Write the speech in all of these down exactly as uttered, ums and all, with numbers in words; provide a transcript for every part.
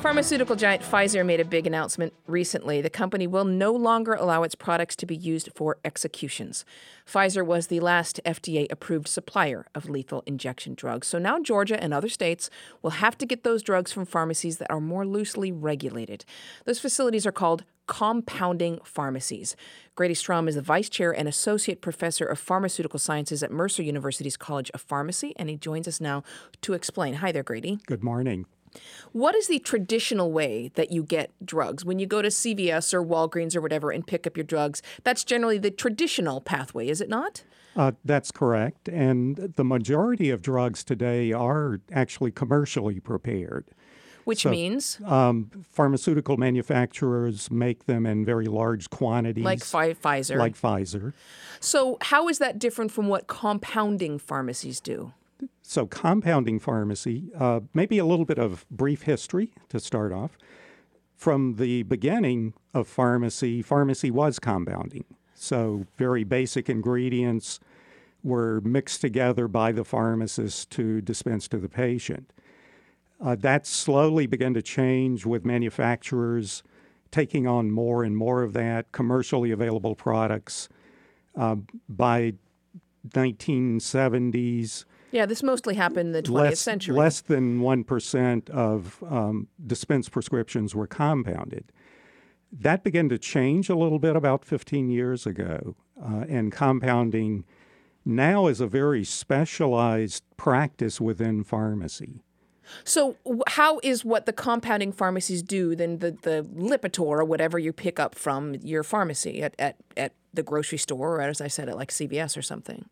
Pharmaceutical giant Pfizer made a big announcement recently. The company will no longer allow its products to be used for executions. Pfizer was the last F D A-approved supplier of lethal injection drugs. So now Georgia and other states will have to get those drugs from pharmacies that are more loosely regulated. Those facilities are called compounding pharmacies. Grady Strom is the vice chair and associate professor of pharmaceutical sciences at Mercer University's College of Pharmacy, and he joins us now to explain. Hi there, Grady. Good morning. What is the traditional way that you get drugs? When you go to C V S or Walgreens or whatever and pick up your drugs, that's generally the traditional pathway, is it not? Uh, that's correct. And the majority of drugs today are actually commercially prepared. Which so, means? Um, pharmaceutical manufacturers make them in very large quantities. Like Pfi- Pfizer. Like Pfizer. So how is that different from what compounding pharmacies do? So compounding pharmacy, uh, maybe a little bit of brief history to start off. From the beginning of pharmacy, pharmacy was compounding. So very basic ingredients were mixed together by the pharmacist to dispense to the patient. Uh, that slowly began to change with manufacturers taking on more and more of that, commercially available products. Uh, by nineteen seventies, Yeah, this mostly happened in the twentieth less, century. Less than one percent of um, dispensed prescriptions were compounded. That began to change a little bit about fifteen years ago, uh, and compounding now is a very specialized practice within pharmacy. So how is what the compounding pharmacies do then the, the Lipitor or whatever you pick up from your pharmacy at, at, at the grocery store, or as I said, at like C V S or something?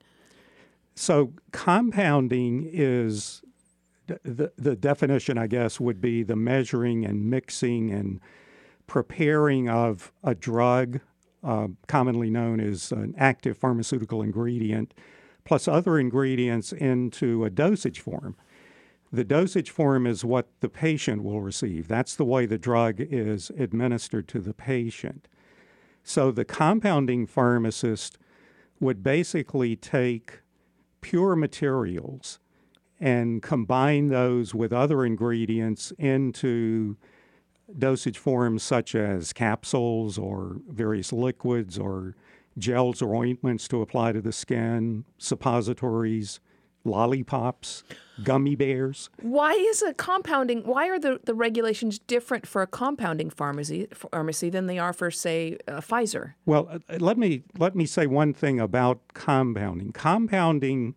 So compounding is, the, the definition, I guess, would be the measuring and mixing and preparing of a drug, uh, commonly known as an active pharmaceutical ingredient, plus other ingredients into a dosage form. The dosage form is what the patient will receive. That's the way the drug is administered to the patient. So the compounding pharmacist would basically take pure materials and combine those with other ingredients into dosage forms such as capsules or various liquids or gels or ointments to apply to the skin, suppositories, lollipops, gummy bears. Why is a compounding, why are the, the regulations different for a compounding pharmacy pharmacy than they are for, say, uh, Pfizer? Well, uh, let me let me say one thing about compounding. Compounding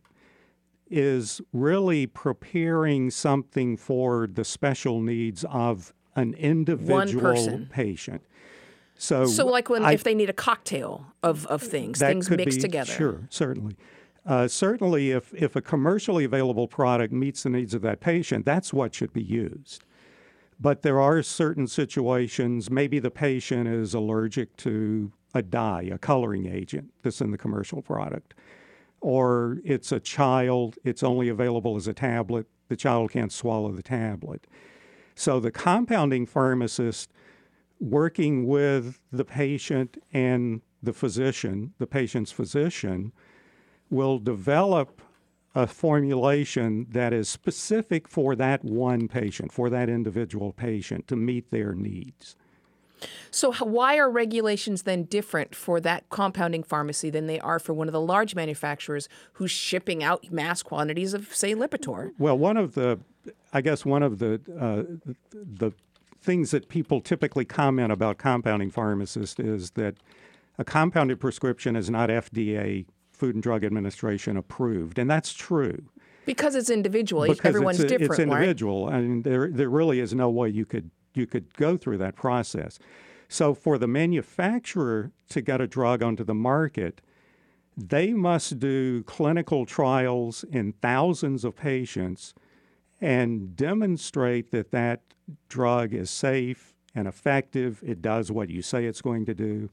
is really preparing something for the special needs of an individual patient. So, so like when I, if they need a cocktail of, of things, things mixed be, together. Sure, certainly. Uh, certainly, if, if a commercially available product meets the needs of that patient, that's what should be used. But there are certain situations, maybe the patient is allergic to a dye, a coloring agent that's in the commercial product, or it's a child, it's only available as a tablet, the child can't swallow the tablet. So the compounding pharmacist, working with the patient and the physician, the patient's physician, will develop a formulation that is specific for that one patient, for that individual patient, to meet their needs. So why are regulations then different for that compounding pharmacy than they are for one of the large manufacturers who's shipping out mass quantities of, say, Lipitor? Well, one of the, I guess one of the uh, the things that people typically comment about compounding pharmacists is that a compounded prescription is not F D A, Food and Drug Administration, approved, and that's true. Because it's individual, because everyone's it's, different, It's individual, right? I mean, there there really is no way you could you could go through that process. So for the manufacturer to get a drug onto the market, they must do clinical trials in thousands of patients and demonstrate that that drug is safe and effective. It does what you say it's going to do.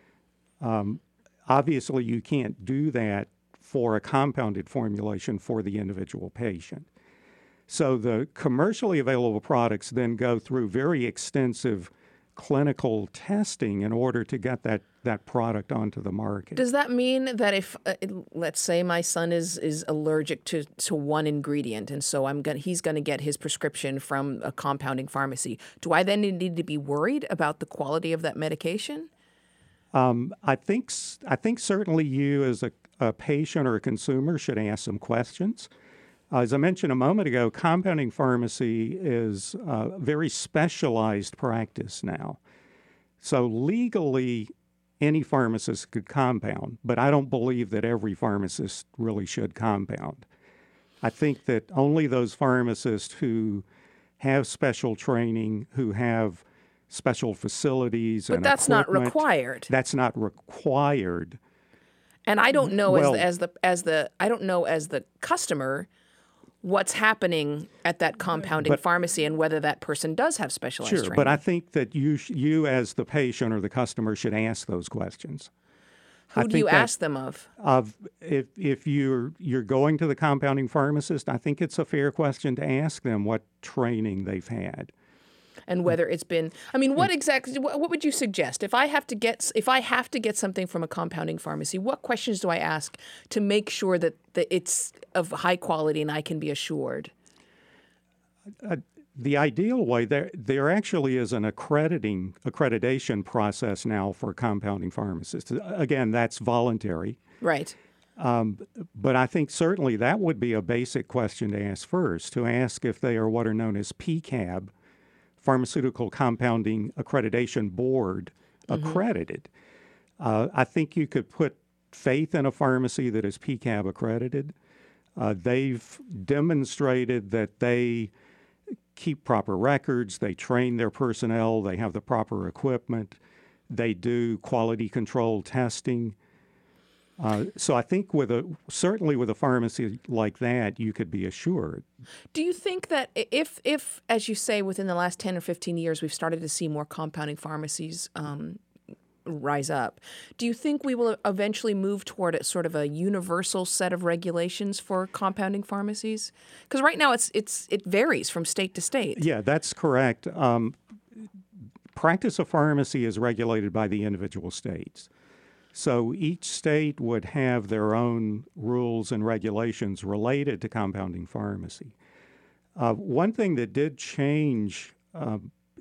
Um, obviously, you can't do that for a compounded formulation for the individual patient. So the commercially available products then go through very extensive clinical testing in order to get that, that product onto the market. Does that mean that if, uh, let's say, my son is is allergic to, to one ingredient, and so I'm gonna he's going to get his prescription from a compounding pharmacy, do I then need to be worried about the quality of that medication? Um, I think s- I think certainly you as a, a patient or a consumer should ask some questions. Uh, as I mentioned a moment ago, compounding pharmacy is a very specialized practice now. So legally, any pharmacist could compound, but I don't believe that every pharmacist really should compound. I think that only those pharmacists who have special training, who have special facilities But and that's not equipment, required. that's not required. And I don't know Well- as, as the as the I don't know as the customer what's happening at that compounding But- pharmacy and whether that person does have specialized Sure, training. but I think that you, sh- you as the patient or the customer should ask those questions. Who I do you think that- ask them of? Of if if you're you're going to the compounding pharmacist, I think it's a fair question to ask them what training they've had. And whether it's been, I mean, what exactly, what what would you suggest? If I have to get, if I have to get something from a compounding pharmacy, what questions do I ask to make sure that, that it's of high quality and I can be assured? The ideal way, there there actually is an accrediting accreditation process now for compounding pharmacists. Again, that's voluntary. Right. But I think certainly that would be a basic question to ask first, to ask if they are what are known as P C A B, Pharmaceutical Compounding Accreditation Board accredited. Uh, I think you could put faith in a pharmacy that is P C A B accredited. Uh, they've demonstrated that they keep proper records, they train their personnel, they have the proper equipment, they do quality control testing. Uh, so I think with a certainly with a pharmacy like that, you could be assured. Do you think that if, if, as you say, within the last ten or fifteen years, we've started to see more compounding pharmacies um, rise up, do you think we will eventually move toward a sort of a universal set of regulations for compounding pharmacies? Because right now it's it's it varies from state to state. Yeah, that's correct. Um, practice of pharmacy is regulated by the individual states. So each state would have their own rules and regulations related to compounding pharmacy. Uh, one thing that did change uh,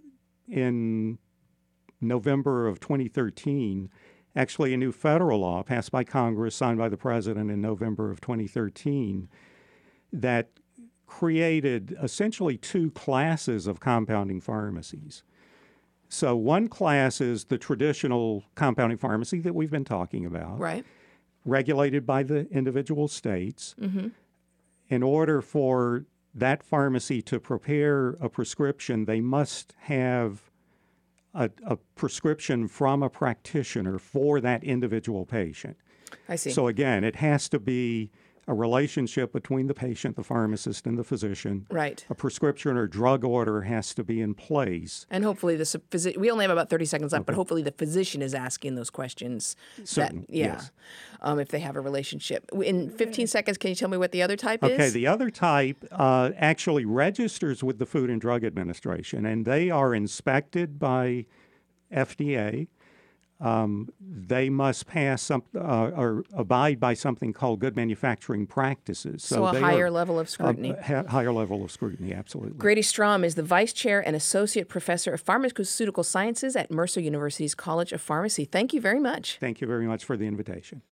in November of twenty thirteen, actually a new federal law passed by Congress, signed by the president in November of twenty thirteen, that created essentially two classes of compounding pharmacies. So one class is the traditional compounding pharmacy that we've been talking about, Right. regulated by the individual states. Mm-hmm. In order for that pharmacy to prepare a prescription, they must have a, a prescription from a practitioner for that individual patient. I see. So again, it has to be a relationship between the patient, the pharmacist, and the physician. Right. A prescription or drug order has to be in place. And hopefully the sup- physi- we only have about thirty seconds left, but hopefully the physician is asking those questions. Certain, that, yeah. yes. Um, if they have a relationship. In fifteen seconds, can you tell me what the other type Okay, is? the other type uh, actually registers with the Food and Drug Administration, and they are inspected by F D A. Um, they must pass some uh, or abide by something called good manufacturing practices. So, a they higher are, level of scrutiny. A ha- higher level of scrutiny, absolutely. Grady Strom is the Vice Chair and Associate Professor of Pharmaceutical Sciences at Mercer University's College of Pharmacy. Thank you very much. Thank you very much for the invitation.